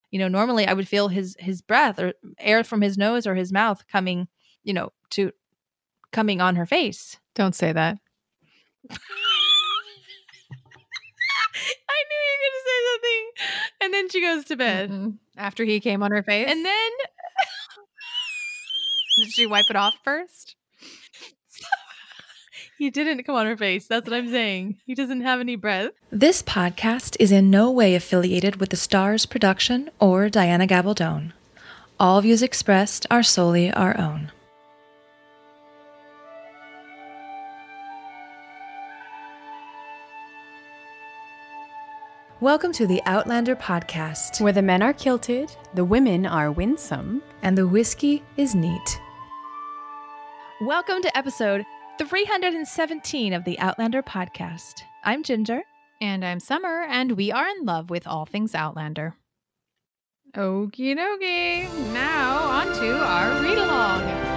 Normally I would feel his breath or air from his nose or his mouth coming, coming on her face. Don't say that. I knew you were going to say something. And then she goes to bed. Mm-mm. After he came on her face? And then did she wipe it off first? He didn't come on her face. That's what I'm saying. He doesn't have any breath. This podcast is in no way affiliated with the Stars production or Diana Gabaldon. All views expressed are solely our own. Welcome to the Outlander podcast, Where the men are kilted, the women are winsome, and the whiskey is neat. Welcome to episode 317 of the Outlander podcast. I'm Ginger. and I'm Summer, and we are in love with all things Outlander. Okie dokie. Now on to our read-along.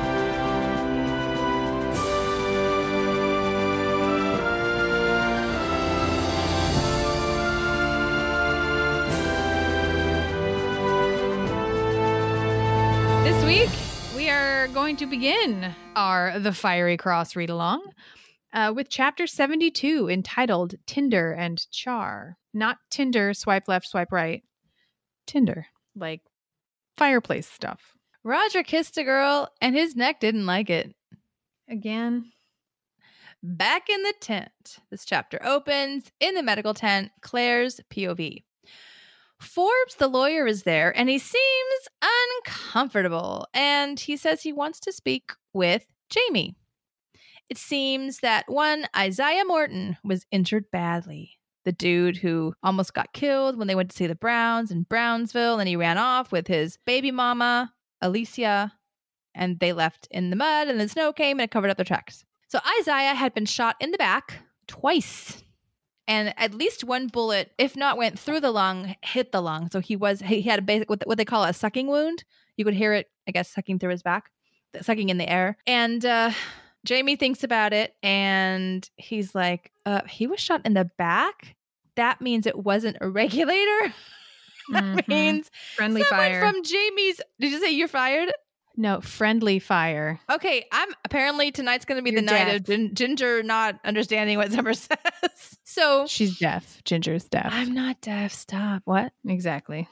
This week, we are going to begin our The Fiery Cross read-along with chapter 72, entitled Tinder and Char. Not Tinder, swipe left, swipe right. Tinder, like fireplace stuff. Roger kissed a girl and his neck didn't like it. Again. Back in the tent. This chapter opens in the medical tent, Claire's POV. Forbes, the lawyer, is there and he seems uncomfortable and he says he wants to speak with Jamie. It seems that one Isaiah Morton was injured badly. The dude who almost got killed when they went to see the Browns in Brownsville, and he ran off with his baby mama, Alicia, and they left in the mud, and the snow came and it covered up their tracks. So Isaiah had been shot in the back twice, and at least one bullet, if not went through the lung, hit the lung. So he had a basic, what they call a sucking wound. You could hear it, I guess, sucking through his back, sucking in the air. And Jamie thinks about it and he's like, he was shot in the back? That means it wasn't a regulator? That means friendly fire. From Jamie's, did you say you're fired? No, friendly fire. Okay, apparently tonight's going to be You're the night deaf. of Ginger not understanding what Summer says. So She's deaf. Ginger's deaf. I'm not deaf. Stop. What? Exactly.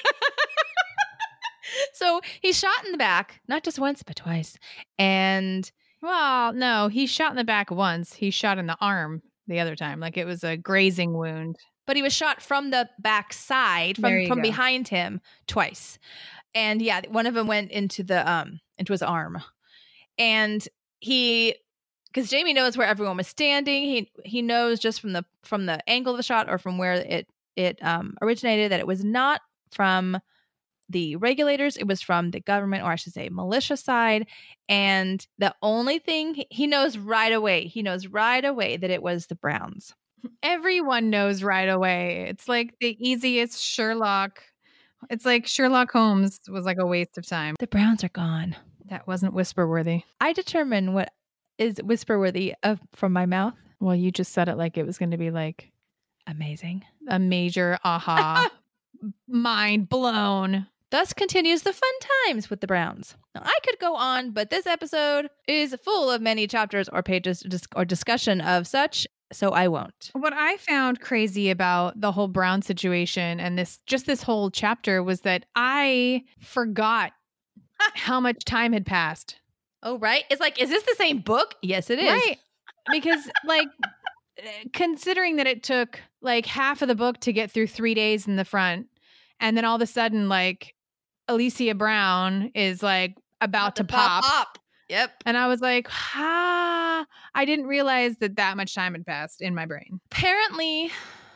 So he's shot in the back, not just once, but twice. And Well, no, he shot in the back once. He shot in the arm the other time. Like it was a grazing wound. but he was shot from the back side, There you from go. behind him twice. And yeah, one of them went into into his arm. And because Jamie knows where everyone was standing, he knows just from the angle of the shot or from where it originated that it was not from the regulators, it was from the government, or I should say militia side. And the only thing he knows right away that it was the Browns. Everyone knows right away. It's like the easiest Sherlock. It's like Sherlock Holmes was like a waste of time. The Browns are gone. That wasn't whisper worthy. I determine what is whisper worthy from my mouth. Well, you just said it like it was going to be like Amazing. a major aha, mind blown. Thus continues the fun times with the Browns. Now, I could go on, but this episode is full of many chapters or pages or discussion of such, so I won't. What I found crazy about the whole Brown situation and this whole chapter was that I forgot how much time had passed. Oh, right? It's like, is this the same book? Yes, it is. Right. Because like considering that it took like half of the book to get through 3 days in the front, and then all of a sudden like Alicia Brown is like about to pop. Yep. And I was like, I didn't realize that much time had passed in my brain. Apparently,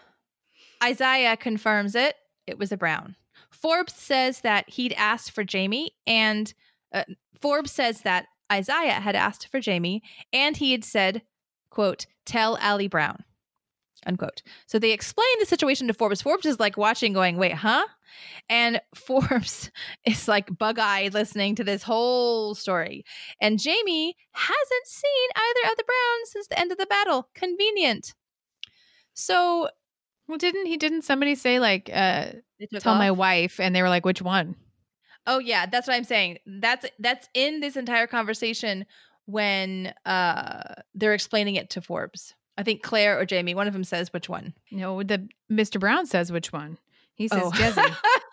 Isaiah confirms it. It was a Brown. Forbes says that he'd asked for Jamie, and Forbes says that Isaiah had asked for Jamie, and he had said, quote, "Tell Allie Brown," unquote. So they explain the situation to Forbes. Forbes is like watching going, wait, huh? And Forbes is like bug-eyed listening to this whole story. And Jamie hasn't seen either of the Browns since the end of the battle. Convenient. So Well, didn't somebody say like, They took tell my off? wife, and they were like, which one? Oh yeah, that's what I'm saying. That's in this entire conversation when they're explaining it to Forbes. I think Claire or Jamie, one of them says which one. No, the Mr. Brown says which one. He says Oh. Jesse.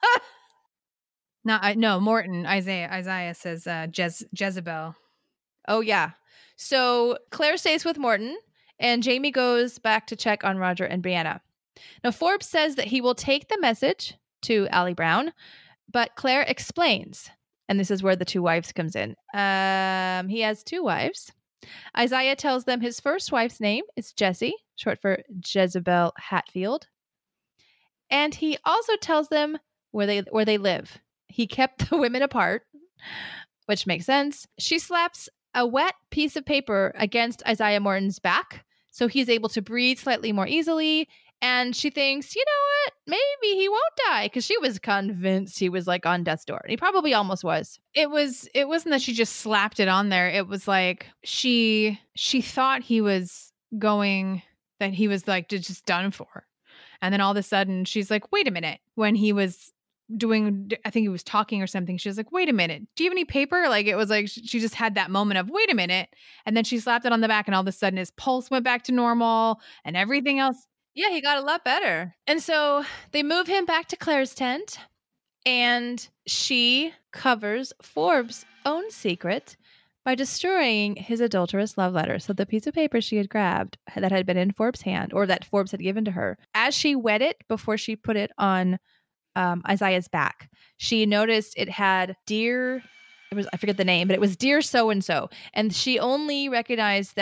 No, Morton. Isaiah says Jezebel. Oh yeah. So Claire stays with Morton and Jamie goes back to check on Roger and Brianna. Now Forbes says that he will take the message to Allie Brown, but Claire explains, and this is where the two wives comes in. He has two wives. Isaiah tells them his first wife's name is Jessie, short for Jezebel Hatfield. And he also tells them where they live. He kept the women apart, which makes sense. She slaps a wet piece of paper against Isaiah Morton's back, so he's able to breathe slightly more easily. And she thinks, you know what? Maybe he won't die, because she was convinced he was like on death's door. And he probably almost was. It wasn't that she just slapped it on there. It was like she thought he was going, that he was like just done for. And then all of a sudden she's like, wait a minute. When he was doing, I think he was talking or something, she was like, wait a minute, do you have any paper? Like, it was like she just had that moment of, wait a minute. And then she slapped it on the back, and all of a sudden his pulse went back to normal and everything else. Yeah, he got a lot better. And so they move him back to Claire's tent, and she covers Forbes' own secret by destroying his adulterous love letter. So the piece of paper she had grabbed that had been in Forbes' hand, or that Forbes had given to her, as she wet it before she put it on Isaiah's back, she noticed it had dear, I forget the name, but it was dear so-and-so. And she only recognized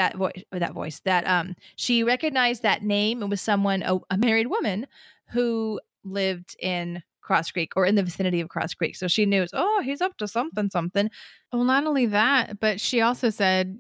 she recognized that name. It was someone, a married woman who lived in Cross Creek, or in the vicinity of Cross Creek. So she knew, oh, he's up to something. Well, not only that, but she also said,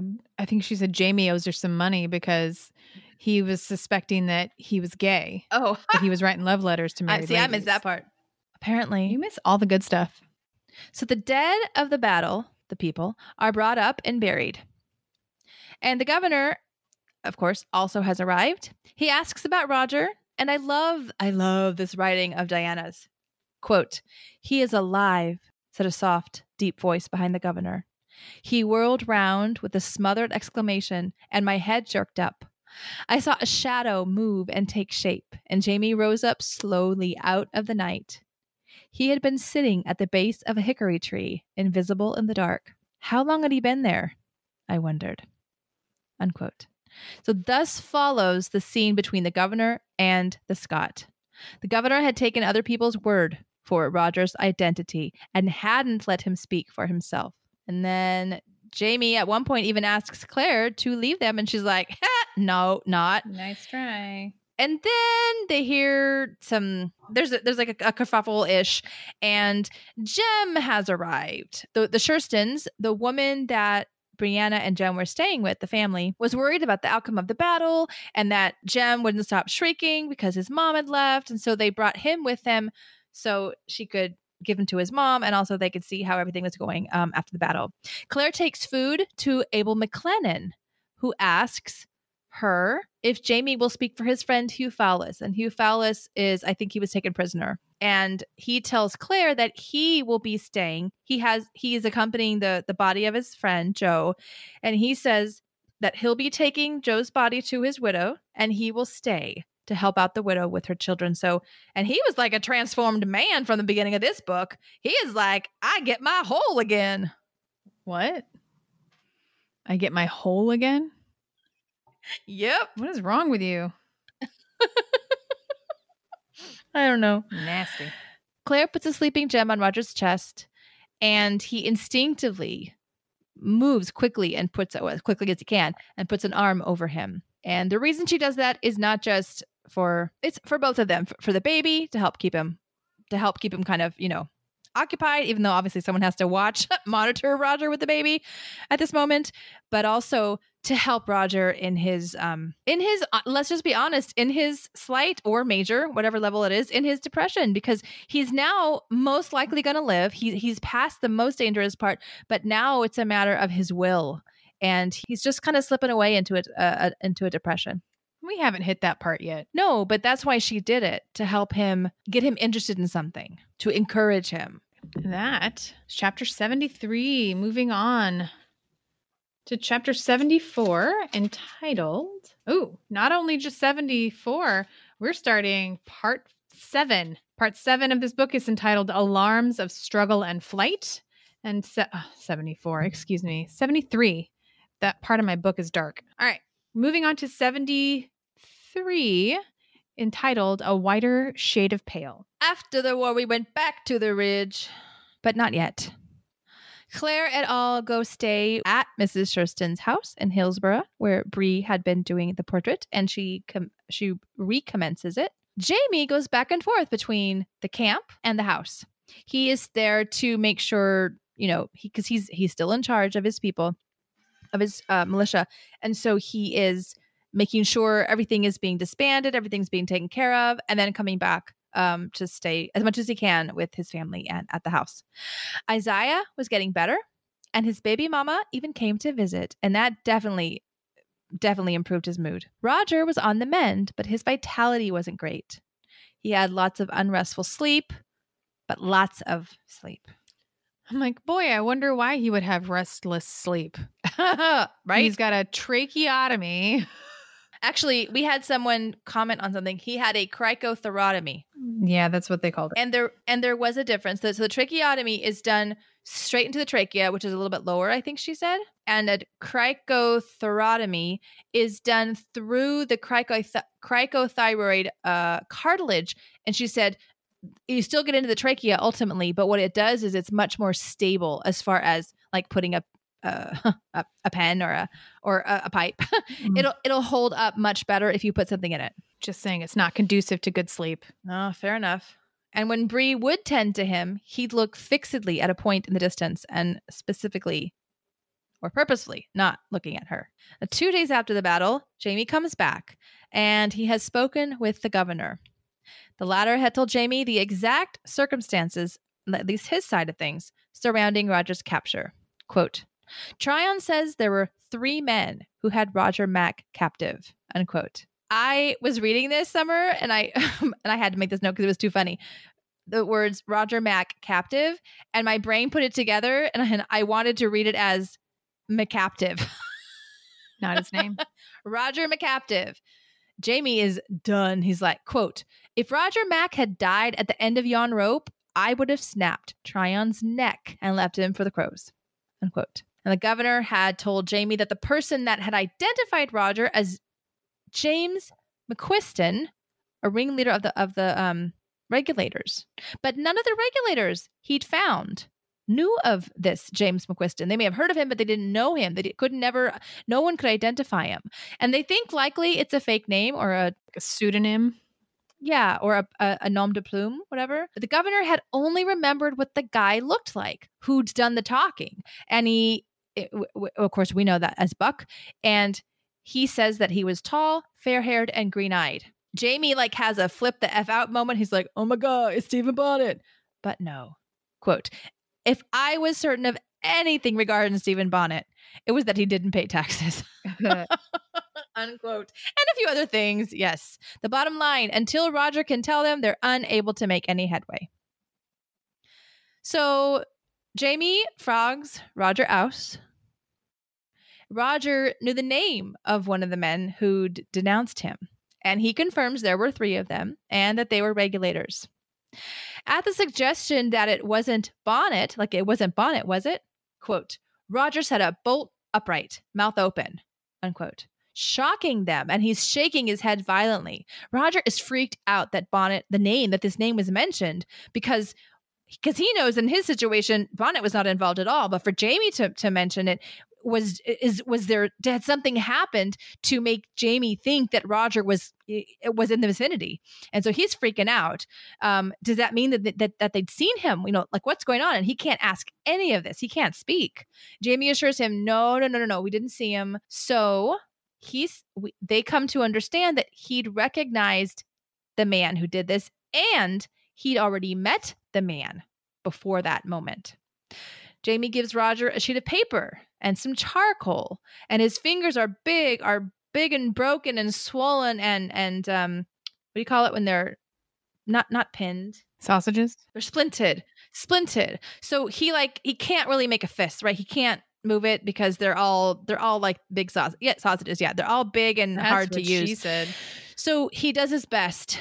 I think she said Jamie owes her some money because he was suspecting that he was gay. Oh, that he was writing love letters to married ladies. I missed that part. Apparently. You miss all the good stuff. So the dead of the battle, the people, are brought up and buried. And the governor, of course, also has arrived. He asks about Roger, and I love this writing of Diana's. Quote, "He is alive," said a soft, deep voice behind the governor. He whirled round with a smothered exclamation, and my head jerked up. I saw a shadow move and take shape, and Jamie rose up slowly out of the night. He had been sitting at the base of a hickory tree, invisible in the dark. How long had he been there? I wondered. Unquote. So thus follows the scene between the governor and the Scot. The governor had taken other people's word for Roger's identity and hadn't let him speak for himself. And then Jamie at one point even asks Claire to leave them, and she's like, no, not. Nice try. And then they hear there's like a kerfuffle-ish, and Jem has arrived. The Sherstons, the woman that Brianna and Jem were staying with, the family, was worried about the outcome of the battle and that Jem wouldn't stop shrieking because his mom had left. And so they brought him with them so she could give him to his mom, and also they could see how everything was going after the battle. Claire takes food to Abel McLennan, who asks her if Jamie will speak for his friend Hugh Fowlis. And Hugh Fowlis is, I think he was taken prisoner. And he tells Claire that he will be staying. He is accompanying the body of his friend, Joe. And he says that he'll be taking Joe's body to his widow, and he will stay to help out the widow with her children. So, and he was like a transformed man from the beginning of this book. He is like, I get my hole again. What? I get my hole again? Yep. What is wrong with you? I don't know. Nasty. Claire puts a sleeping Jem on Roger's chest, and he instinctively moves quickly and puts as quickly as he can and puts an arm over him. And the reason she does that is not just it's for both of them, for the baby, to help keep him kind of, occupied, even though obviously someone has to monitor Roger with the baby at this moment, but also to help Roger in his let's just be honest, in his slight or major, whatever level it is, in his depression, because he's now most likely going to live. He's past the most dangerous part, but now it's a matter of his will, and he's just kind of slipping away into a depression. We haven't hit that part yet. No, but that's why she did it, to help him, get him interested in something, to encourage him. That is chapter 73. Moving on to chapter 74, entitled, not only just 74, we're starting part 7. Part 7 of this book is entitled Alarms of Struggle and Flight. And 74, excuse me, 73. That part of my book is dark. All right, moving on to 73, entitled A Whiter Shade of Pale. After the war, we went back to the ridge, but not yet. Claire et al. Go stay at Mrs. Shurston's house in Hillsborough, where Bree had been doing the portrait, and she recommences it. Jamie goes back and forth between the camp and the house. He is there to make sure, because he's still in charge of his people, of his militia, and so he is making sure everything is being disbanded, everything's being taken care of, and then coming back to stay as much as he can with his family and at the house. Isaiah was getting better, and his baby mama even came to visit, and that definitely improved his mood. Roger was on the mend, but his vitality wasn't great. He had lots of unrestful sleep, but lots of sleep. I'm like, boy, I wonder why he would have restless sleep. Right? He's got a tracheotomy. Actually, we had someone comment on something. He had a cricothyrotomy. Yeah, that's what they called it. And there was a difference. So the tracheotomy is done straight into the trachea, which is a little bit lower, I think she said. And a cricothyrotomy is done through the cricothyroid cartilage. And she said, you still get into the trachea ultimately, but what it does is it's much more stable as far as like putting a pen or a pipe. It'll hold up much better if you put something in it. Just saying, it's not conducive to good sleep. Oh, fair enough. And when Bree would tend to him, he'd look fixedly at a point in the distance and specifically or purposefully not looking at her. 2 days after the battle, Jamie comes back and he has spoken with the governor. The latter had told Jamie the exact circumstances, at least his side of things, surrounding Roger's capture. Quote, Tryon says there were 3 men who had Roger Mack captive, unquote. I was reading this, Summer, and I had to make this note because it was too funny. The words Roger Mack captive, and my brain put it together, and I wanted to read it as McCaptive. Not his name. Roger McCaptive. Jamie is done. He's like, quote, if Roger Mack had died at the end of yon rope, I would have snapped Tryon's neck and left him for the crows, unquote. And the governor had told Jamie that the person that had identified Roger as James McQuiston, a ringleader of the regulators, but none of the regulators he'd found knew of this James McQuiston. They may have heard of him, but they didn't know him. No one could identify him. And they think likely it's a fake name or a pseudonym. Yeah, or a nom de plume, whatever. The governor had only remembered what the guy looked like who'd done the talking. And of course, we know that as Buck. And he says that he was tall, fair-haired, and green-eyed. Jamie has a flip the F out moment. He's like, oh my God, it's Stephen Bonnet. But no. Quote, if I was certain of anything regarding Stephen Bonnet, it was that he didn't pay taxes. Unquote. And a few other things. Yes. The bottom line, until Roger can tell them, they're unable to make any headway. So Jamie frogs Roger Ouse. Roger knew the name of one of the men who'd denounced him, and he confirms there were 3 of them and that they were regulators. At the suggestion that it wasn't Bonnet, was it? Quote, Roger sat up bolt upright, mouth open, unquote, shocking them, and he's shaking his head violently. Roger is freaked out that this name was mentioned because he knows in his situation, Bonnet was not involved at all. But for Jamie to mention it, had something happened to make Jamie think that Roger was in the vicinity, and so he's freaking out. Does that mean that they'd seen him? What's going on? And he can't ask any of this. He can't speak. Jamie assures him, no, we didn't see him. So they come to understand that he'd recognized the man who did this, and he'd already met the man before that moment. Jamie gives Roger a sheet of paper and some charcoal, and his fingers are big and broken and swollen and what do you call it when they're not pinned? Sausages? They're splinted. So he can't really make a fist, right? He can't move it because they're all like big sausages. Yeah, they're all big and hard to use. She said. So he does his best.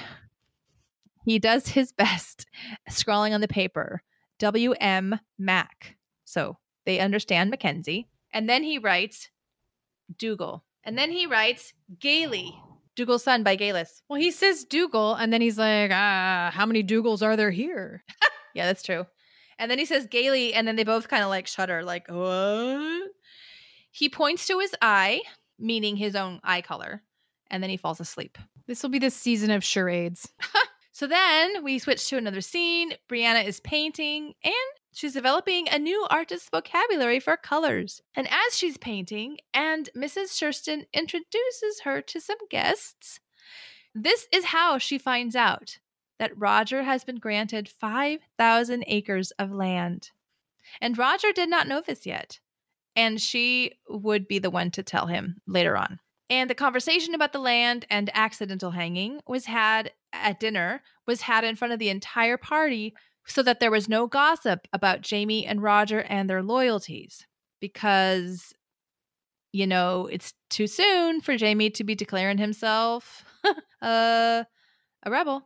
Scrawling on the paper, W.M. Mac. So they understand Mackenzie. And then he writes Dougal. And then he writes Gailey. Dougal's son by Gaelis. Well, he says Dougal, and then he's like, how many Dougals are there here? Yeah, that's true. And then he says Gailey, and then they both kind of like shudder, like, what? He points to his eye, meaning his own eye color, and then he falls asleep. This will be the season of charades. So then we switch to another scene. Brianna is painting, and she's developing a new artist's vocabulary for colors. And as she's painting, and Mrs. Shurston introduces her to some guests, this is how she finds out that Roger has been granted 5,000 acres of land. And Roger did not know this yet. And she would be the one to tell him later on. And the conversation about the land and accidental hanging was had at dinner, was had in front of the entire party so that there was no gossip about Jamie and Roger and their loyalties. Because, you know, it's too soon for Jamie to be declaring himself a rebel.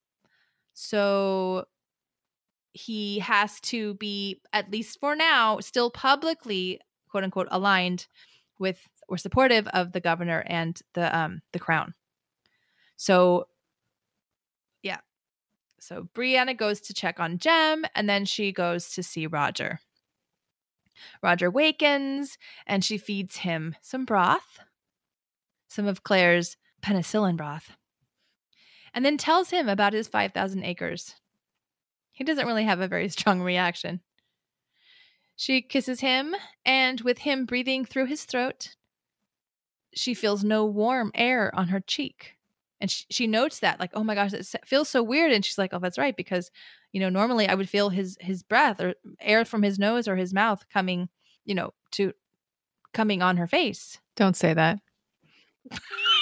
So he has to be, at least for now, still publicly, quote unquote, aligned with or supportive of the governor and the crown. So, yeah. So Brianna goes to check on Jem, and then she goes to see Roger. Roger wakens, and she feeds him some broth, some of Claire's penicillin broth, and then tells him about his 5,000 acres. He doesn't really have a very strong reaction. She kisses him, and with him breathing through his throat, she feels no warm air on her cheek. And she notes that, like, oh my gosh, it feels so weird. And she's like, oh, that's right. Because, you know, normally I would feel his breath or air from his nose or his mouth coming, you know, coming on her face. Don't say that. I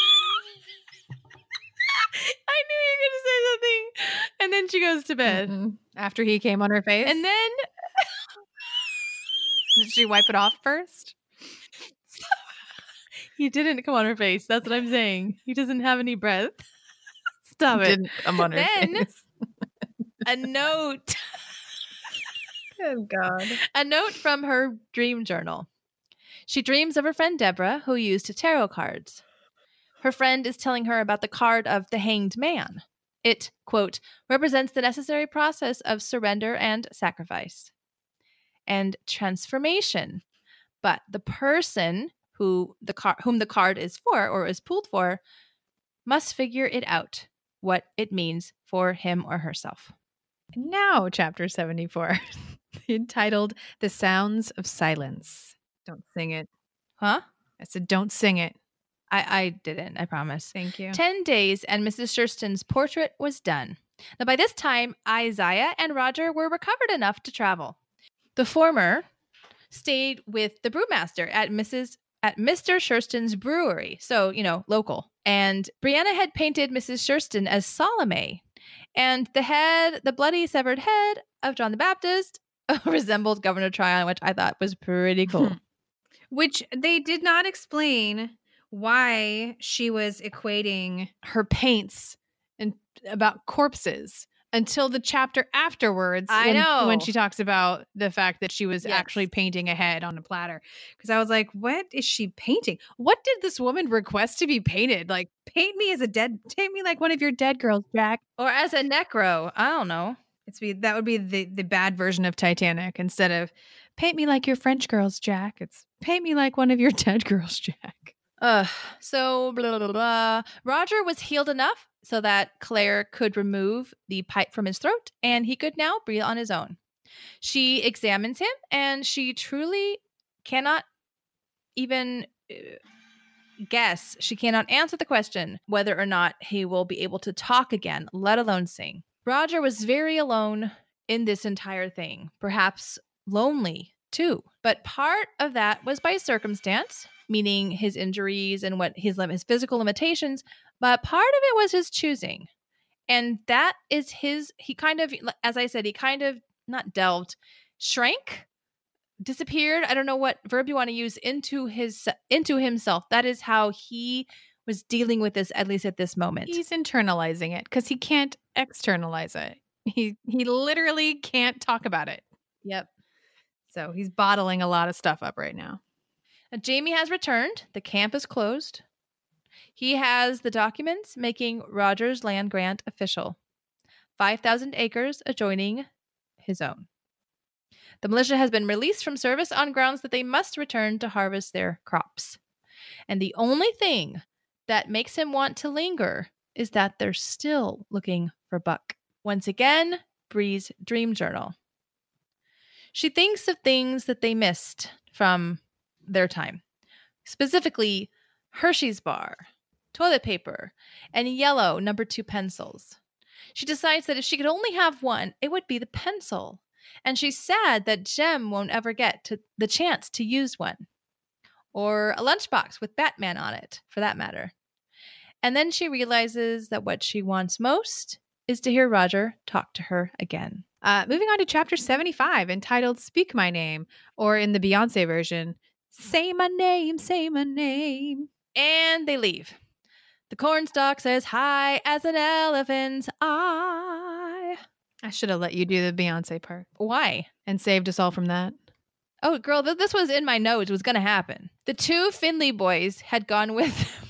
knew you were going to say something. And then she goes to bed. Mm-hmm. After he came on her face? And then did she wipe it off first? He didn't come on her face. That's what I'm saying. He doesn't have any breath. Stop it. Didn't come on her face. A note. Good God. A note from her dream journal. She dreams of her friend Deborah, who used tarot cards. Her friend is telling her about the card of the Hanged Man. It, quote, represents the necessary process of surrender and sacrifice and transformation. But the person whom the card is for or is pulled for must figure it out, what it means for him or herself. Now, chapter 74, entitled The Sounds of Silence. Don't sing it. Huh? I said, don't sing it. I didn't, I promise. Thank you. 10 days and Mrs. Shurston's portrait was done. Now, by this time, Isaiah and Roger were recovered enough to travel. The former stayed with the brewmaster at Mr. Shurston's brewery, so, you know, local. And Brianna had painted Mrs. Shurston as Salome, and the bloody severed head of John the Baptist resembled Governor Tryon, which I thought was pretty cool. Which they did not explain why she was equating her paints and about corpses until the chapter afterwards. I know. When she talks about the fact that she was actually painting a head on a platter. Because I was like, what is she painting? What did this woman request to be painted? Like, paint me like one of your dead girls, Jack. Or as a necro. I don't know. That would be the bad version of Titanic. Instead of paint me like your French girls, Jack, it's paint me like one of your dead girls, Jack. So blah, blah, blah. Roger was healed enough so that Claire could remove the pipe from his throat and he could now breathe on his own. She examines him and she truly cannot even guess. She cannot answer the question whether or not he will be able to talk again, let alone sing. Roger was very alone in this entire thing, perhaps lonely too. But part of that was by circumstance, meaning his injuries and what his physical limitations, but part of it was his choosing. And that is he kind of, as I said, he kind of not delved, shrank, disappeared. I don't know what verb you want to use, into himself. That is how he was dealing with this, at least at this moment. He's internalizing it because he can't externalize it. He literally can't talk about it. Yep. So he's bottling a lot of stuff up right now. Jamie has returned. The camp is closed. He has the documents making Roger's land grant official. 5,000 acres adjoining his own. The militia has been released from service on grounds that they must return to harvest their crops. And the only thing that makes him want to linger is that they're still looking for Buck. Once again, Bree's dream journal. She thinks of things that they missed from their time. Specifically, Hershey's bar, toilet paper, and yellow No. 2 pencils. She decides that if she could only have one, it would be the pencil. And she's sad that Jem won't ever get to the chance to use one. Or a lunchbox with Batman on it, for that matter. And then she realizes that what she wants most is to hear Roger talk to her again. Moving on to chapter 75, entitled Speak My Name, or in the Beyonce version, Say My Name, Say My Name. And they leave. The cornstalk says high as an elephant's eye. I should have let you do the Beyonce part. Why? And saved us all from that. Oh, girl, this was in my notes. It was going to happen. The two Finley boys had gone with them.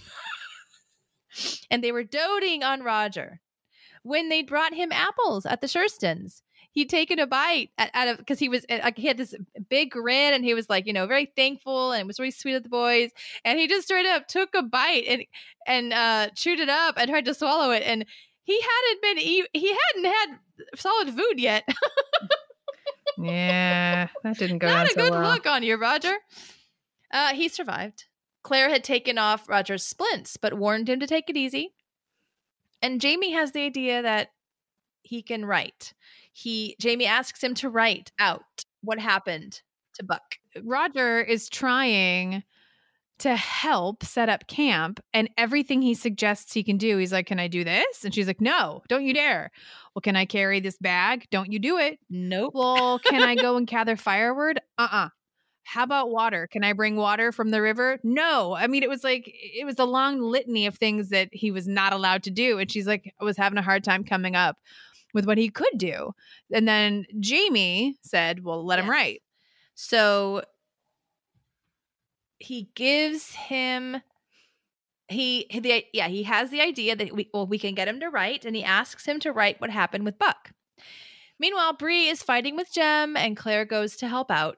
And they were doting on Roger. When they brought him apples at the Sherstons, he'd taken a bite out of, because he had this big grin and he was like, very thankful, and it was really sweet of the boys. And he just straight up took a bite and chewed it up and tried to swallow it. And he hadn't had solid food yet. Yeah, that didn't go down Not a so good well. look on you, Roger. He survived. Claire had taken off Roger's splints, but warned him to take it easy. And Jamie has the idea that he can write. Jamie asks him to write out what happened to Buck. Roger is trying to help set up camp, and everything he suggests he can do, he's like, can I do this? And she's like, no, don't you dare. Well, can I carry this bag? Don't you do it. Nope. Well, can I go and gather firewood? How about water? Can I bring water from the river? No. I mean, it was a long litany of things that he was not allowed to do. And she's like, I was having a hard time coming up with what he could do. And then Jamie said, well, let him write. So he gives him, he has the idea that we can get him to write, and he asks him to write what happened with Buck. Meanwhile, Bree is fighting with Jem, and Claire goes to help out.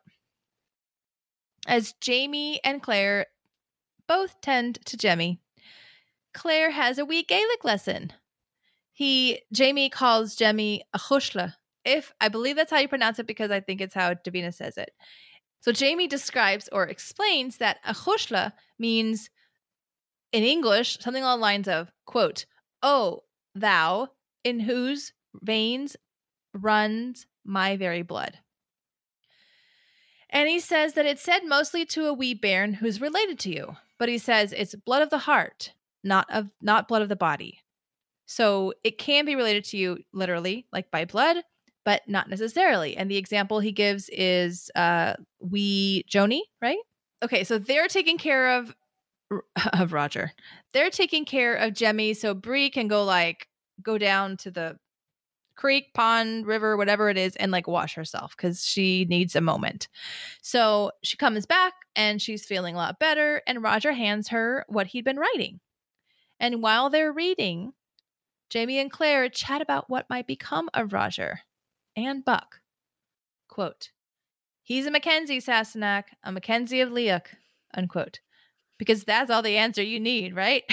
As Jamie and Claire both tend to Jemmy, Claire has a wee Gaelic lesson. Jamie calls Jemmy a chushla. I believe that's how you pronounce it, because I think it's how Davina says it. So Jamie describes or explains that a chushla means, in English, something along the lines of, quote, "Oh, thou, in whose veins runs my very blood." And he says that it's said mostly to a wee bairn who's related to you. But he says it's blood of the heart, not blood of the body. So it can be related to you literally, like by blood, but not necessarily. And the example he gives is wee Joni, right? Okay, so they're taking care of Roger. They're taking care of Jemmy, so Bree can go down to the creek, pond, river, whatever it is, and wash herself because she needs a moment. So she comes back and she's feeling a lot better, and Roger hands her what he'd been writing. And while they're reading, Jamie and Claire chat about what might become of Roger and Buck. Quote, "He's a Mackenzie, Sassenach, a Mackenzie of Leoch," unquote. Because that's all the answer you need, right?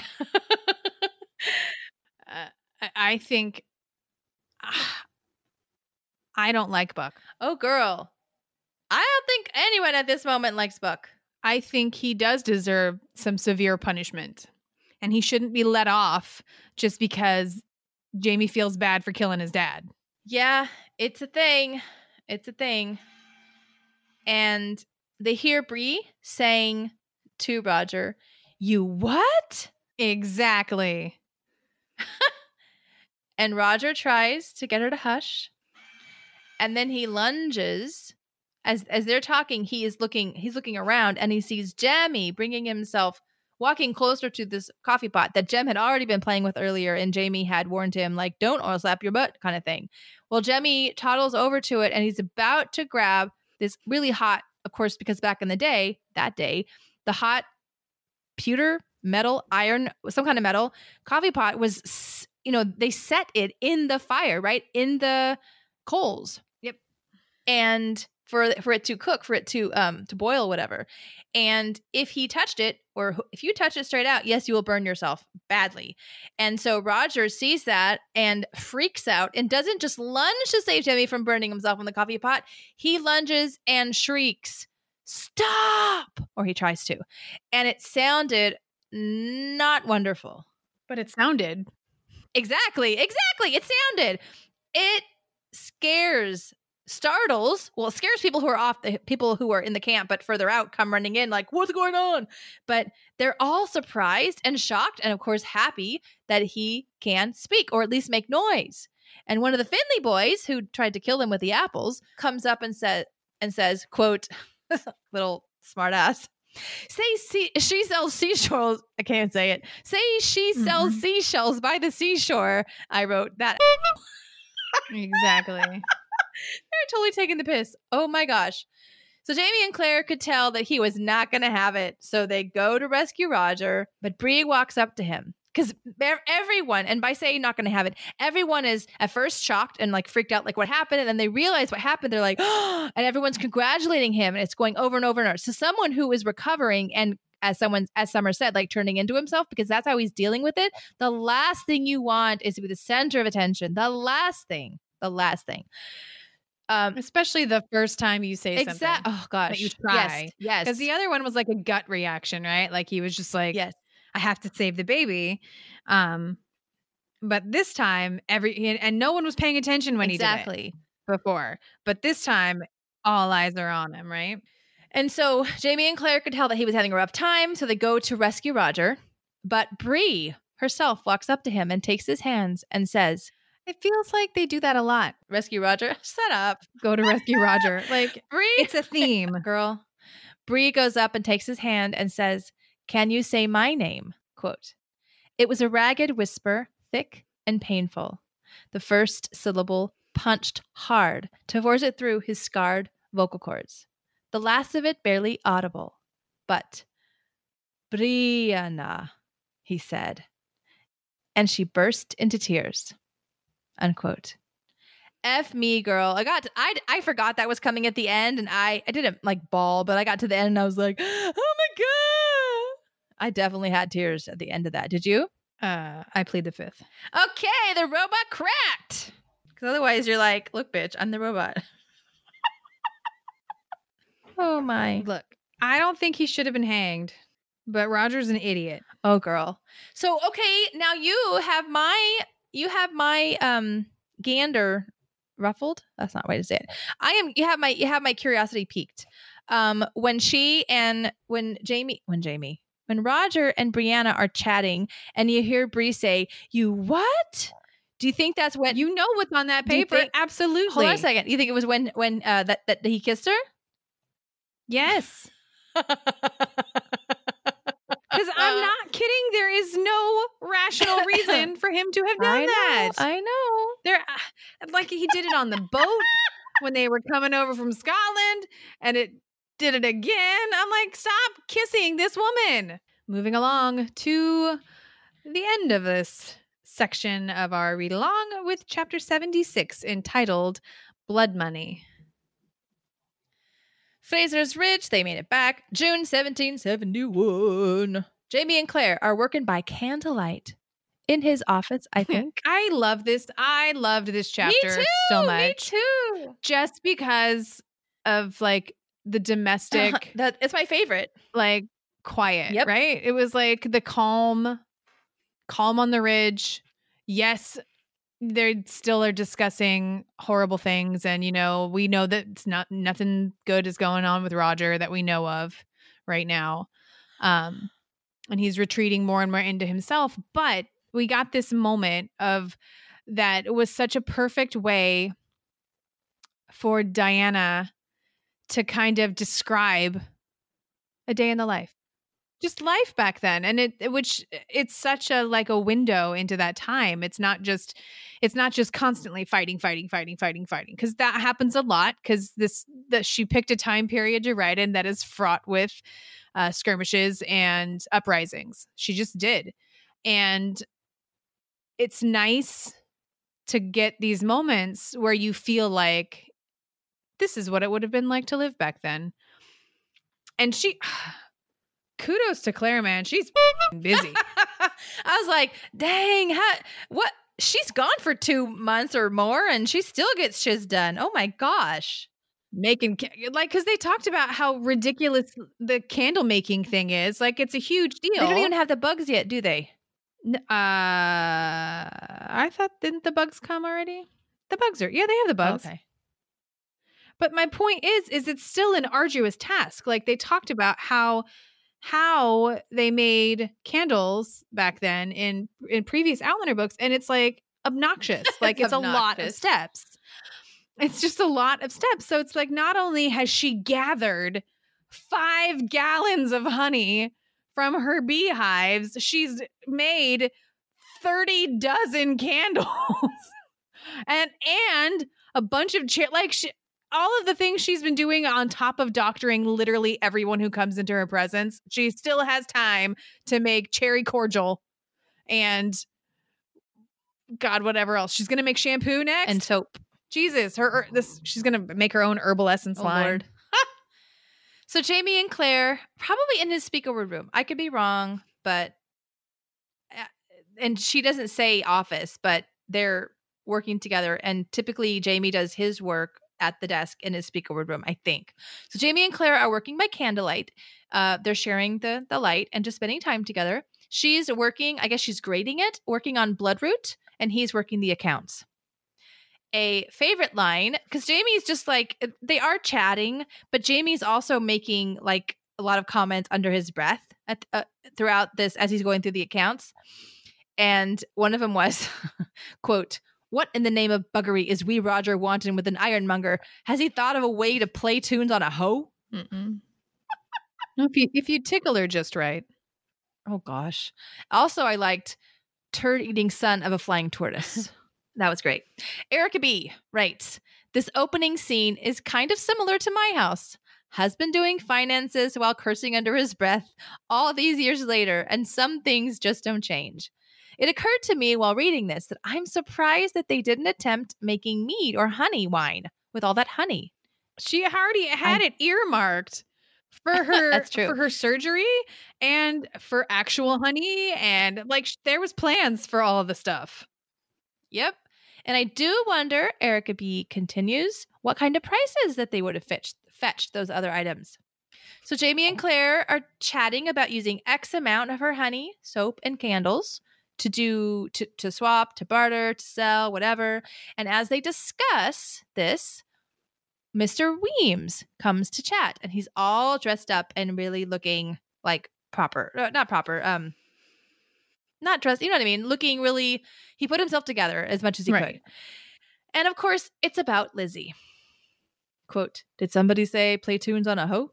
I think I don't like Buck. Oh, girl. I don't think anyone at this moment likes Buck. I think he does deserve some severe punishment. And he shouldn't be let off just because Jamie feels bad for killing his dad. Yeah, it's a thing. It's a thing. And they hear Bree saying to Roger, "You what?" Exactly. And Roger tries to get her to hush. And then he lunges. As they're talking, he's looking around, and he sees Jamie walking closer to this coffee pot that Jem had already been playing with earlier, and Jamie had warned him, like, don't oil slap your butt kind of thing. Well, Jamie toddles over to it, and he's about to grab this really hot, of course, because back in the day, the hot pewter, metal, iron, some kind of metal coffee pot was, they set it in the fire, right? In the coals. Yep. And for it to cook, for it to boil, whatever. And if he touched it, or if you touch it straight out, yes, you will burn yourself badly. And so Roger sees that and freaks out and doesn't just lunge to save Jamie from burning himself in the coffee pot. He lunges and shrieks, "Stop!" Or he tries to. And it sounded not wonderful. But it sounded. Exactly. It sounded. It startles people who are people who are in the camp but further out come running in like, what's going on? But they're all surprised and shocked and of course happy that he can speak or at least make noise. And one of the Finley boys who tried to kill him with the apples comes up and says, quote, little smart ass, she sells seashells. I can't say it. Say she sells seashells by the seashore. I wrote that. Exactly. They're totally taking the piss. Oh my gosh. So Jamie and Claire could tell that he was not going to have it. So they go to rescue Roger, but Bree walks up to him because everyone, and by saying not going to have it, everyone is at first shocked and like freaked out, like what happened. And then they realize what happened. They're like, oh, and everyone's congratulating him. And it's going over and over and over. So someone who is recovering and as Summer said, like turning into himself because that's how he's dealing with it. The last thing you want is to be the center of attention. The last thing. Especially the first time you say something. Oh gosh. That you try. Yes. Because the other one was like a gut reaction, right? Like he was just like, yes, I have to save the baby. But this time and no one was paying attention when he did it before. But this time all eyes are on him, right? And so Jamie and Claire could tell that he was having a rough time. So they go to rescue Roger. But Bree herself walks up to him and takes his hands and says, it feels like they do that a lot. Rescue Roger. Shut up. Go to rescue Roger. Like, Bree. It's a theme. Girl. Bree goes up and takes his hand and says, "Can you say my name?" Quote. It was a ragged whisper, thick and painful. The first syllable punched hard to force it through his scarred vocal cords. The last of it barely audible. But, "Brianna," he said. And she burst into tears. Unquote. F me, girl. I forgot that was coming at the end, and I didn't like bawl, but I got to the end and I was like, oh my God. I definitely had tears at the end of that. Did you? I plead the fifth. Okay, the robot cracked. Because otherwise you're like, look, bitch, I'm the robot. Oh my. Look, I don't think he should have been hanged, but Roger's an idiot. Oh, girl. So, okay, now you have my gander ruffled. That's not the way to say it. You have my curiosity piqued. When Roger and Brianna are chatting and you hear Bree say, "You what?" Do you think that's when you know what's on that paper? Absolutely. Hold on a second. You think it was when that he kissed her? Yes. Because I'm not kidding. There is no rational reason for him to have done that. I know. There, like he did it on the boat when they were coming over from Scotland, and it did it again. I'm like, stop kissing this woman. Moving along to the end of this section of our read along with chapter 76 entitled Blood Money. Fraser's Ridge, they made it back. June 1771. Jamie and Claire are working by candlelight in his office, I think. I love this. I loved this chapter so much. Me too. Just because of like the domestic. It's my favorite. Like quiet, right? It was like the calm on the ridge. Yes, they still are discussing horrible things. And, we know that nothing good is going on with Roger that we know of right now. And he's retreating more and more into himself. But we got this moment of that it was such a perfect way for Diana to kind of describe a day in the life. Just life back then. And it's such a like a window into that time. It's not just constantly fighting, because that happens a lot, because she picked a time period to write in that is fraught with skirmishes and uprisings. She just did. And it's nice to get these moments where you feel like this is what it would have been like to live back then. And kudos to Claire, man. She's busy. I was like, dang, what? She's gone for 2 months or more and she still gets shiz done. Oh my gosh. Because they talked about how ridiculous the candle making thing is. Like, it's a huge deal. They don't even have the bugs yet, do they? I thought, didn't the bugs come already? The bugs they have the bugs. Okay. But my point is it's still an arduous task. Like, they talked about how they made candles back then in previous Outlander books, and it's like obnoxious. Like, it's a lot of steps. It's just a lot of steps. So it's like, not only has she gathered 5 gallons of honey from her beehives, she's made 30 dozen candles and a bunch of all of the things she's been doing on top of doctoring literally everyone who comes into her presence. She still has time to make cherry cordial and God, whatever else. She's going to make shampoo next. And soap. Jesus, she's going to make her own herbal essence line. Lord. So Jamie and Claire, probably in his speaker room. I could be wrong, but and she doesn't say office, but they're working together. And typically Jamie does his work at the desk in his speaker room, I think. So Jamie and Claire are working by candlelight. They're sharing the light and just spending time together. She's working, I guess she's grading it, working on Bloodroot, and he's working the accounts. A favorite line, because Jamie's just like, they are chatting, but Jamie's also making like a lot of comments under his breath throughout this as he's going through the accounts. And one of them was, quote, "What in the name of buggery is wee Roger wanting with an ironmonger? Has he thought of a way to play tunes on a hoe?" If you tickle her just right. Oh gosh. Also, I liked turd-eating son of a flying tortoise. That was great. Erica B. writes, "This opening scene is kind of similar to my house. Husband doing finances while cursing under his breath all these years later, and some things just don't change. It occurred to me while reading this that I'm surprised that they didn't attempt making mead or honey wine with all that honey." She already had it earmarked for her. That's true. For her surgery and for actual honey, and like there was plans for all of the stuff. Yep. And I do wonder, Erica B. continues, what kind of prices that they would have fetched those other items. So Jamie and Claire are chatting about using X amount of her honey, soap, and candles to swap, to barter, to sell, whatever. And as they discuss this, Mr. Weems comes to chat, and he's all dressed up and really looking like proper. Not proper. Not dressed, you know what I mean? Looking really, he put himself together as much as he could. And of course, it's about Lizzie. Quote, "Did somebody say play tunes on a hoe?"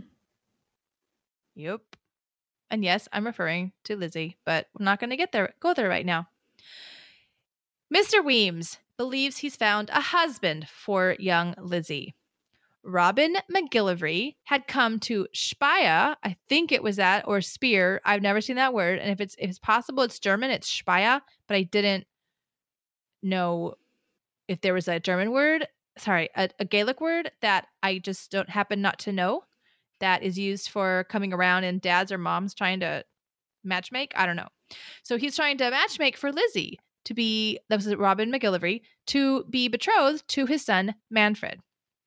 Yep. And yes, I'm referring to Lizzie, but we're not going to go there right now. Mr. Weems believes he's found a husband for young Lizzie. Robin McGillivray had come to Speyer, I think it was that, or Spear. I've never seen that word. And if it's possible, it's German, it's Speyer, but I didn't know if there was a German word, a Gaelic word that I just don't happen not to know that is used for coming around and dads or moms trying to matchmake. I don't know. So he's trying to matchmake for Lizzie that was Robin McGillivray, to be betrothed to his son, Manfred.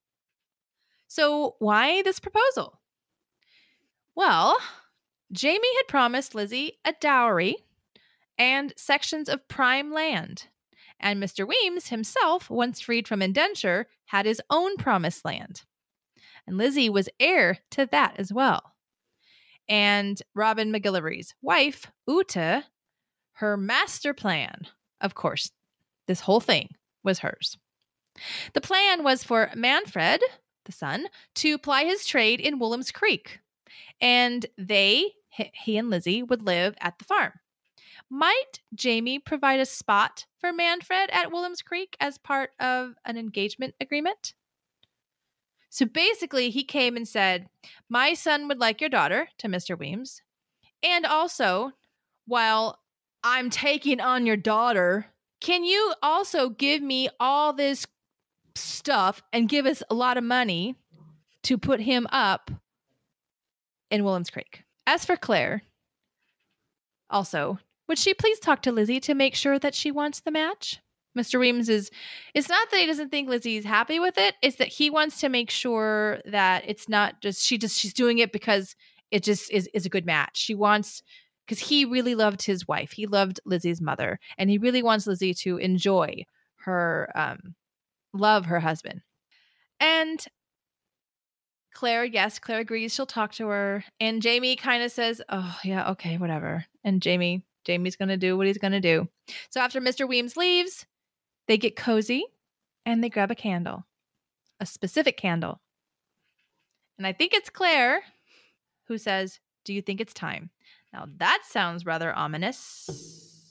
So why this proposal? Well, Jamie had promised Lizzie a dowry and sections of prime land. And Mr. Weems himself, once freed from indenture, had his own promised land. And Lizzie was heir to that as well. And Robin McGillivray's wife, Uta, her master plan, of course, this whole thing was hers. The plan was for Manfred, the son, to ply his trade in Woolham's Creek. And he and Lizzie would live at the farm. Might Jamie provide a spot for Manfred at Woolham's Creek as part of an engagement agreement? So basically, he came and said, my son would like your daughter to Mr. Weems. And also, while I'm taking on your daughter, can you also give me all this stuff and give us a lot of money to put him up in Woolham's Creek? As for Claire, also, would she please talk to Lizzie to make sure that she wants the match? Mr. Weems it's not that he doesn't think Lizzie's happy with it. It's that he wants to make sure that it's not she's doing it because it just is a good match. She wants, because he really loved his wife. He loved Lizzie's mother, and he really wants Lizzie to enjoy her, love her husband. And Claire agrees. She'll talk to her. And Jamie kind of says, oh, yeah, okay, whatever. And Jamie's going to do what he's going to do. So after Mr. Weems leaves, they get cozy and they grab a candle, a specific candle. And I think it's Claire who says, do you think it's time? Now that sounds rather ominous.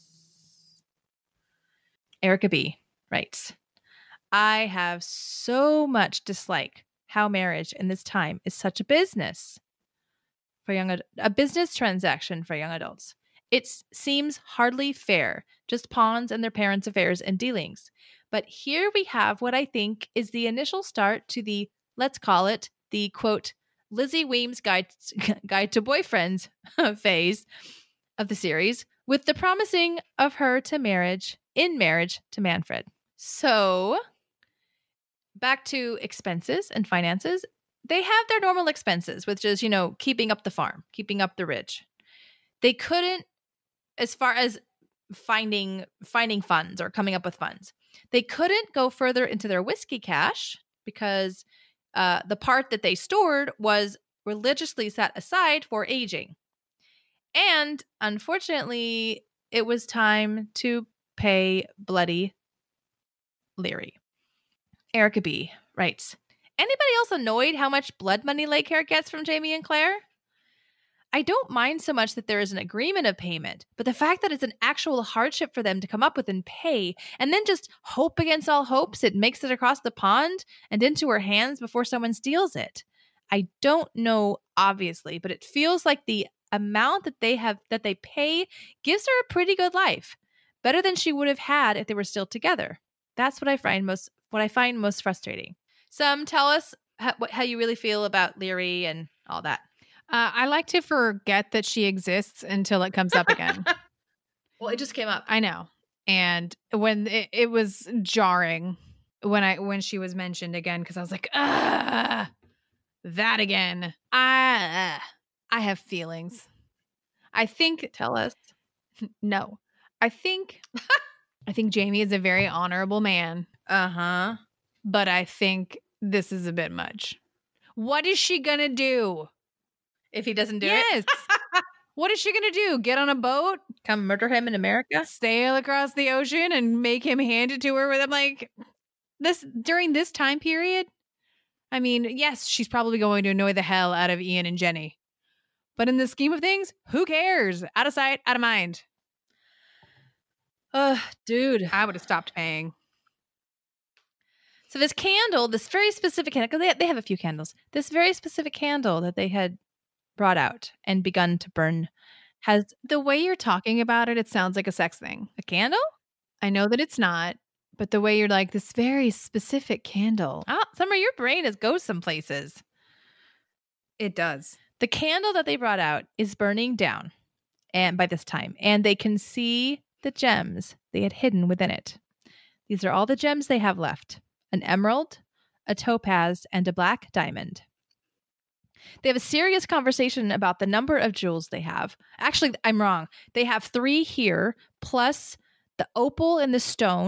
Erica B. writes, I have so much dislike how marriage in this time is such a business a business transaction for young adults. It seems hardly fair, just pawns and their parents' affairs and dealings. But here we have what I think is the initial start to the, let's call it, the, quote, Lizzie Weems guide to boyfriends phase of the series, with the promising of her to marriage to Manfred. So, back to expenses and finances. They have their normal expenses, which is, keeping up the farm, keeping up the ridge. They couldn't, as far as finding funds or coming up with funds, they couldn't go further into their whiskey cash because the part that they stored was religiously set aside for aging. And unfortunately, it was time to pay Bloody Leary. Erica B. writes, anybody else annoyed how much blood money Lakehair gets from Jamie and Claire? I don't mind so much that there is an agreement of payment, but the fact that it's an actual hardship for them to come up with and pay, and then just hope against all hopes it makes it across the pond and into her hands before someone steals it. I don't know, obviously, but it feels like the amount that they pay gives her a pretty good life, better than she would have had if they were still together. That's what I find most frustrating. Some tell us how you really feel about Leary and all that. I like to forget that she exists until it comes up again. Well, it just came up. I know. And when it was jarring when she was mentioned again, because I was like, that again. I have feelings. I think. Tell us. No. I think Jamie is a very honorable man. Uh-huh. But I think this is a bit much. What is she going to do? If he doesn't do it? Yes. What is she going to do? Get on a boat? Come murder him in America? Sail across the ocean and make him hand it to her with, I'm like, during this time period? I mean, yes, she's probably going to annoy the hell out of Ian and Jenny. But in the scheme of things, who cares? Out of sight, out of mind. Dude. I would have stopped paying. So this candle, this very specific candle, because they have a few candles, this very specific candle that they had brought out and begun to burn has... The way you're talking about it, it sounds like a sex thing. A candle? I know that it's not, but the way you're like, this very specific candle. Oh, Summer, your brain goes some places. It does. The candle that they brought out is burning down, and by this time, and they can see the gems they had hidden within it. These are all the gems they have left. An emerald, a topaz, and a black diamond. They have a serious conversation about the number of jewels they have. Actually, I'm wrong. They have 3 here, plus the opal and the stone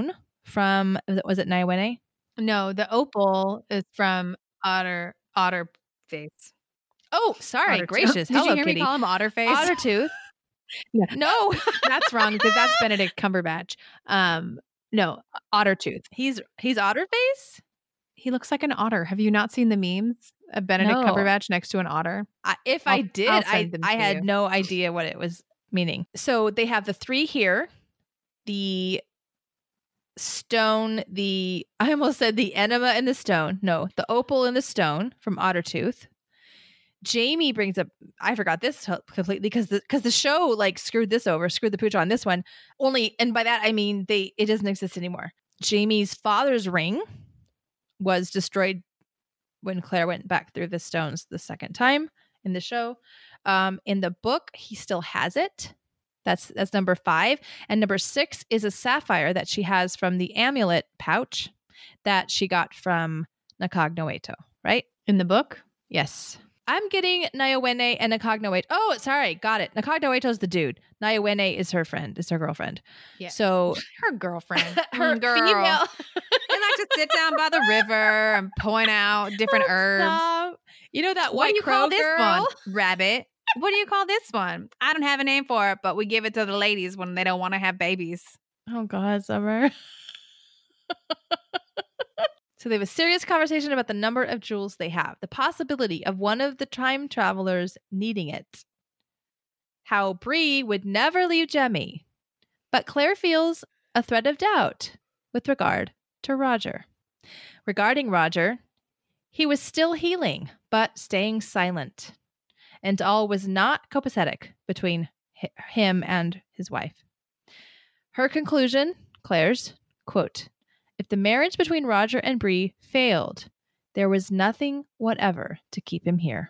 from, was it Nyawene? No, the opal is from Otter Face. Oh, sorry. Otter Gracious. Did Hello, you hear kitty. me call him Otter Face? Ottertooth. No. No. That's wrong because that's Benedict Cumberbatch. No, Ottertooth. He's Otterface? He looks like an otter. Have you not seen the memes of Benedict No. Cumberbatch next to an otter? If I'll I did, send them I to had you. no idea what it was meaning. So they have the 3 here. The stone, I almost said the enema and the stone. No, the opal and the stone from Ottertooth. Jamie brings up, I forgot this completely because the show like screwed the pooch on this one. Only, and by that I mean it doesn't exist anymore. Jamie's father's ring was destroyed when Claire went back through the stones the second time in the show. In the book, he still has it. That's number 5. And number 6 is a sapphire that she has from the amulet pouch that she got from Nakagno Eto, right? In the book? Yes. I'm getting Nyawene and Nakagno Eto. Oh, sorry. Got it. Nakagno Eto's the dude. Nyawene is her friend, is her girlfriend. Yeah. So her girlfriend. her girl. female. They like to sit down by the river and point out different herbs. Stop. You know that What white do you crow call this girl? one? Rabbit. What do you call this one? I don't have a name for it, but we give it to the ladies when they don't want to have babies. Oh God, Summer. So they have a serious conversation about the number of jewels they have, the possibility of one of the time travelers needing it, how Bree would never leave Jemmy, but Claire feels a thread of doubt with regard to Roger. Regarding Roger, he was still healing, but staying silent, and all was not copacetic between him and his wife. Her conclusion, Claire's, quote, "If the marriage between Roger and Bree failed, there was nothing whatever to keep him here."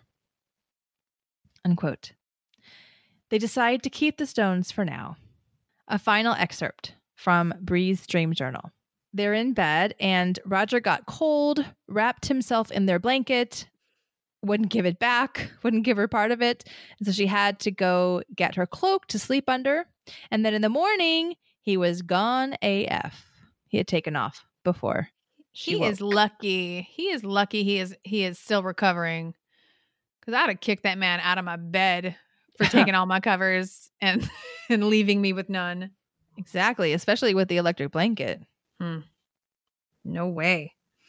Unquote. They decide to keep the stones for now. A final excerpt from Bree's dream journal. They're in bed and Roger got cold, wrapped himself in their blanket, wouldn't give it back, wouldn't give her part of it. And so she had to go get her cloak to sleep under. And then in the morning, he was gone AF. He had taken off before He is lucky. He is lucky he is still recovering. Because I'd have kicked that man out of my bed for taking all my covers and leaving me with none. Exactly, especially with the electric blanket. No way.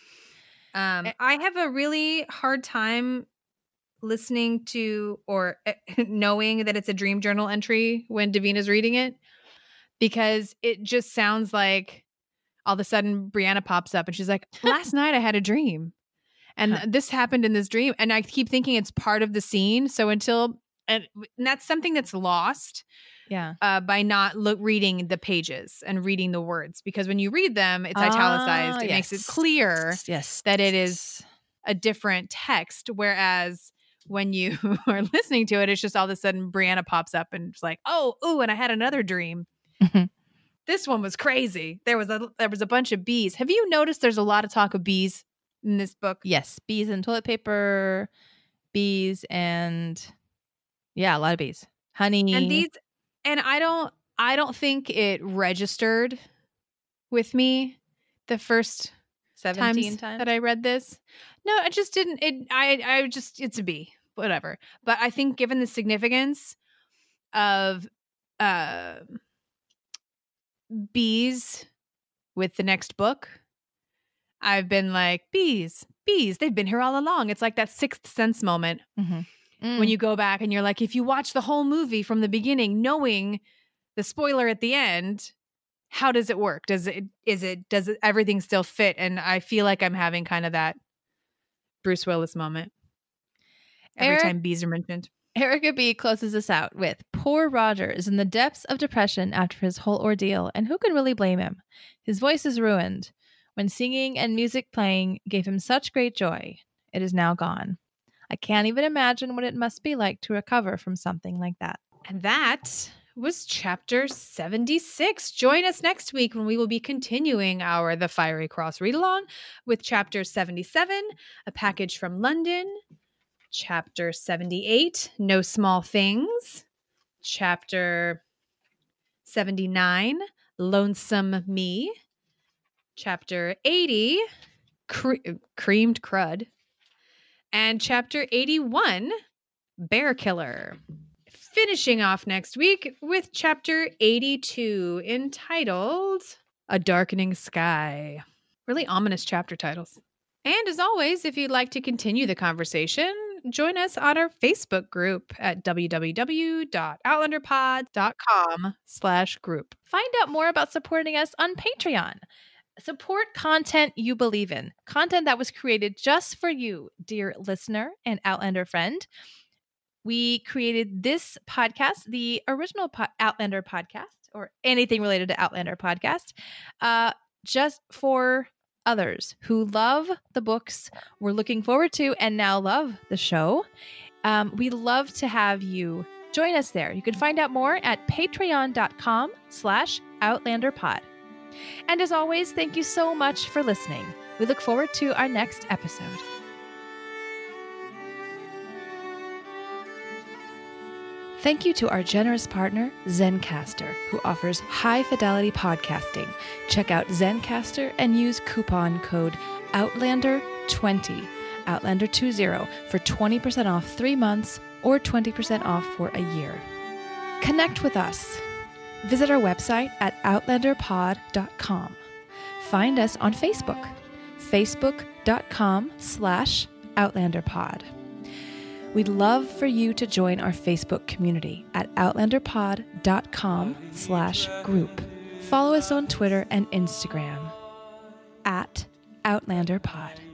I have a really hard time listening to or knowing that it's a dream journal entry when Davina's reading it, because it just sounds like all of a sudden Brianna pops up and she's like, last night I had a dream and this happened in this dream. And I keep thinking it's part of the scene. So and that's something that's lost by not reading the pages and reading the words, because when you read them, it's italicized. It makes it clear that it is a different text. Whereas when you are listening to it, it's just all of a sudden Brianna pops up and it's like, and I had another dream. This one was crazy. There was a bunch of bees. Have you noticed there's a lot of talk of bees in this book? Yes, bees and toilet paper, bees and a lot of bees. Honey. And I don't think it registered with me the first 17 times that I read this. No, I just didn't. It's a bee, whatever. But I think given the significance of bees with the next book, I've been like, bees, they've been here all along. It's like that Sixth Sense moment when you go back and you're like, if you watch the whole movie from the beginning, knowing the spoiler at the end, how does it work? Does everything still fit? And I feel like I'm having kind of that Bruce Willis moment every time bees are mentioned. Erica B. closes us out with, "Poor Roger is in the depths of depression after his whole ordeal, and who can really blame him? His voice is ruined. When singing and music playing gave him such great joy, it is now gone. I can't even imagine what it must be like to recover from something like that." And that was chapter 76. Join us next week when we will be continuing our The Fiery Cross read-along with chapter 77, A Package from London, chapter 78, No Small Things, chapter 79, Lonesome Me, Chapter 80, Creamed Crud. And Chapter 81, Bear Killer. Finishing off next week with Chapter 82, entitled A Darkening Sky. Really ominous chapter titles. And as always, if you'd like to continue the conversation, join us on our Facebook group at www.outlanderpod.com/group. Find out more about supporting us on Patreon. Support content you believe in, content that was created just for you, dear listener and Outlander friend. We created this podcast, the original Outlander podcast, or anything related to Outlander podcast, just for others who love the books we're looking forward to and now love the show. We'd love to have you join us there. You can find out more at patreon.com/outlanderpod. And as always, thank you so much for listening. We look forward to our next episode. Thank you to our generous partner, Zencastr, who offers high-fidelity podcasting. Check out Zencastr and use coupon code OUTLANDER20, Outlander20, for 20% off 3 months or 20% off for a year. Connect with us. Visit our website at outlanderpod.com. Find us on Facebook, facebook.com/outlanderpod. We'd love for you to join our Facebook community at outlanderpod.com/group. Follow us on Twitter and Instagram at OutlanderPod.